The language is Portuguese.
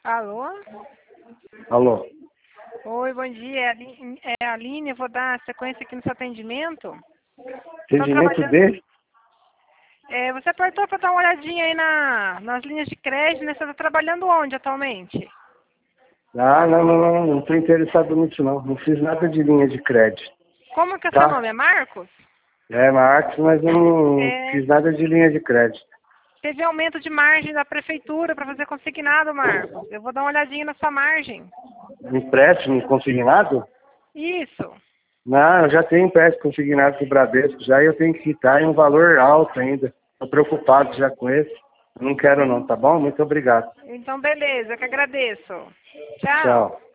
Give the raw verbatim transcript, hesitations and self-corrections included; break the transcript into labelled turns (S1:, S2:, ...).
S1: Alô?
S2: Alô?
S1: Oi, bom dia. É a Aline, é a Aline, eu vou dar sequência aqui no seu atendimento.
S2: Atendimento
S1: trabalhando...
S2: dele?
S1: É, você apertou para dar uma olhadinha aí na, nas linhas de crédito, né? Você está trabalhando onde atualmente?
S2: Ah, não, não, não, não estou interessado nisso não. Não fiz nada de linha de crédito.
S1: Como que é seu
S2: Tá?
S1: nome? É Marcos?
S2: É, Marcos, mas eu não
S1: É,
S2: fiz nada de linha de crédito.
S1: teve aumento de margem da prefeitura para fazer consignado, Marcos. Eu vou dar uma olhadinha na sua margem.
S2: Empréstimo consignado?
S1: Isso.
S2: Não, eu já tenho empréstimo consignado com o Bradesco já e eu tenho que quitar em um valor alto ainda. Estou preocupado já com esse. Não quero não, tá bom? Muito obrigado.
S1: Então, beleza, eu que agradeço. Tchau.
S2: Tchau.